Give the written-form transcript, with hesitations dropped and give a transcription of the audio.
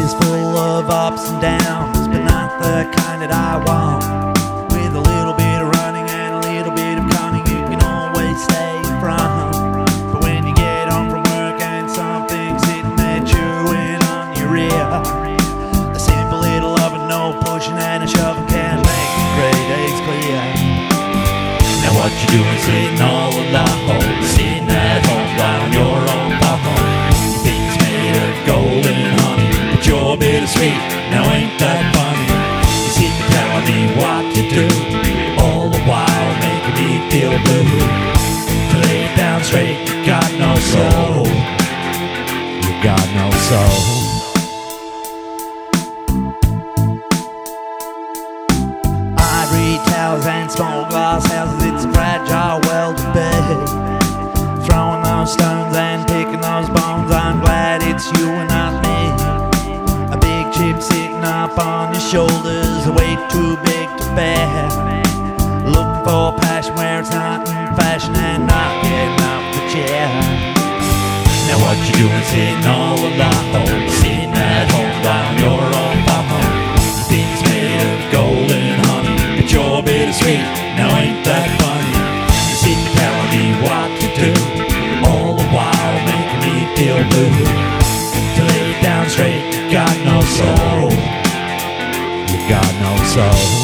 is full of ups and downs, but not the kind that I want. With a little bit of running and a little bit of cunning, you can always stay in front. But when you get home from work and something's hitting there chewing on your ear, a simple little love and no pushing and a shoving can make the gray days clear. Now what you doing sitting all alone, sitting at home down your own popcorn? You think it's made of gold and honey, but you're bittersweet, now ain't that funny? You sit and telling me what to do, all the while making me feel blue. To lay it down straight, you got no soul, you got no soul. Ivory towers and small glass houses, it's a fragile world to be. Throwing those stones and picking those bones, I'm glad it's you and not me. A big chip sitting up on your shoulders, a weight too big to bear. Looking for passion where it's not in fashion and not getting off the chair. Now what you doing sitting all alone, sitting at home down your own popcorn? You think it's made of gold and honey, but you're bittersweet, now ain't that funny? You sit and telling me what to do, all the while making me feel blue. To lay it down straight, you got no soul, you got no soul.